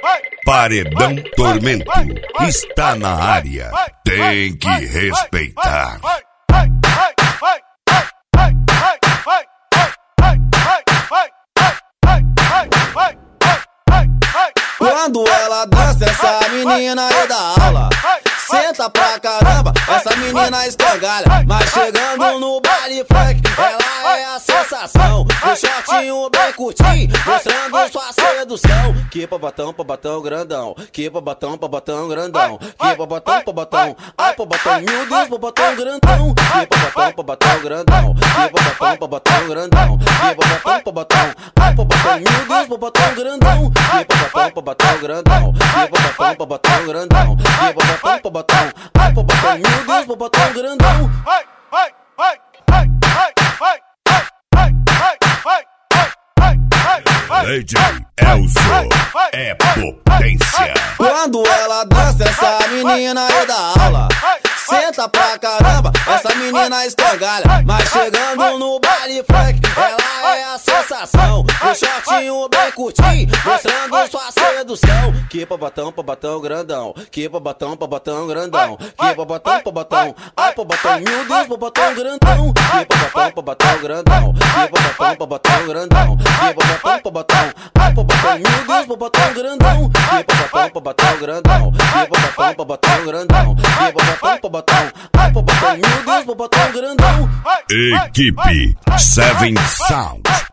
Paredão Tormento está na área. Tem que respeitar. Quando ela dança, essa menina é da aula. Senta pra caramba, essa menina escangalha. Mas chegando no baile funk, ela é a sensação. O shortinho bem curtinho, mostrando sua sedução. Que pra batão grandão. Que pra batão grandão. Que pra batão, ai pra batão, meu Deus, pra batão grandão. Que pra batão grandão. Que pra batão grandão. Que pra batão, ai pra batão, meu Deus, pra batão grandão. Que pra batão grandão. Que pra batão grandão. Que pra batão, ai pra batão, meu Deus, pra batão grandão. DJ Elzo é potência. Quando ela dança, essa menina é da aula. Senta pra caramba, essa menina escangalha. Mas chegando no baile funk, ela é a sensação. O shortinho bem curtinho, mostrando sua sedução. Que pra batão grandão. Que pra batão grandão. Que pra batão, ai pra batão, meu Deus, pra batão grandão. Que pra batão grandão. Que pra batão grandão. Que pra batão, ai pra batão, meu Deus, pra batão grandão. Que pra batão grandão. Que pra batão grandão. Que pra batão, ai pra batão, meu Deus, pra batão grandão. Equipe Seven Sound.